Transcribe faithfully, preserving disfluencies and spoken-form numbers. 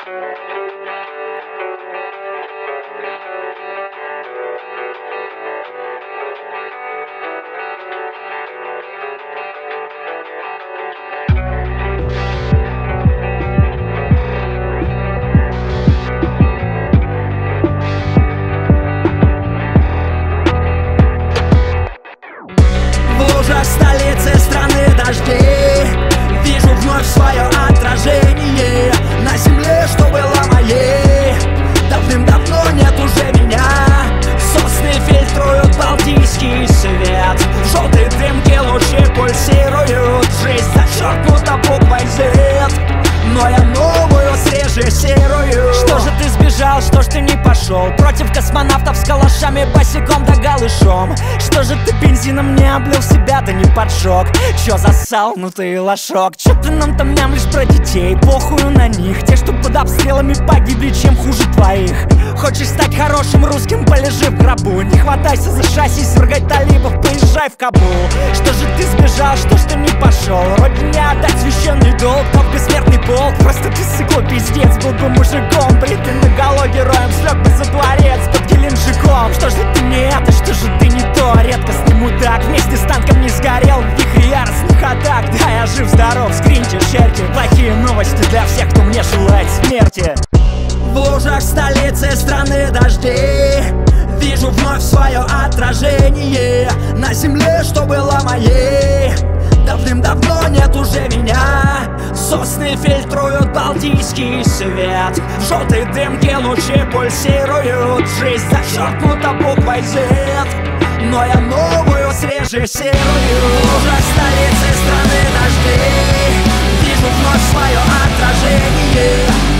Столицы страны дождей, вижу вновь свое отражение на земле, что было моей. Давным-давно нет уже меня. Сосны фильтруют балтийский свет, в желтой дымке лучи пульсируют. Жизнь зачеркнута буквой Z, но я новую срежиссирую. Что же ты сбежал, что ж ты не пошел против космонавтов с калашами, босиком да голышом? Что же ты бензином не облил себя, да не поджег? Чё засал, ну ты лошок? Чё ты нам там мямлишь про детей? Похую на них, те, что под обстрелами погибли, чем хуже твоих. Хочешь стать хорошим русским, полежи в гробу. Не хватайся за шасси, свергай талибов, поезжай в Кабул. Что же ты сбежал, что ж ты не пошел родине отдать священный долг, как бессмертный полк? Просто ты сыкло пиздец, был бы мужиком, бритый наголо героем, слег бы за дворец под Геленджиком. Что же ты не это, что же ты не то? Редкостный мудак, вместе с танком не сгорел в вихре яростных атак. Да, я жив-здоров, скриньте, шерьте. Плохие новости для всех, кто мне желает смерти. В лужах столицы страны дождей, вижу вновь свое отражение на земле, что было моей. Давным-давно нет уже меня. Сосны фильтруют балтийский свет, в желтой дымке лучи пульсируют. Жизнь зачеркнута буквой Z, но я новую срежиссирую. В лужах столицы страны дождей, вижу вновь свое отражение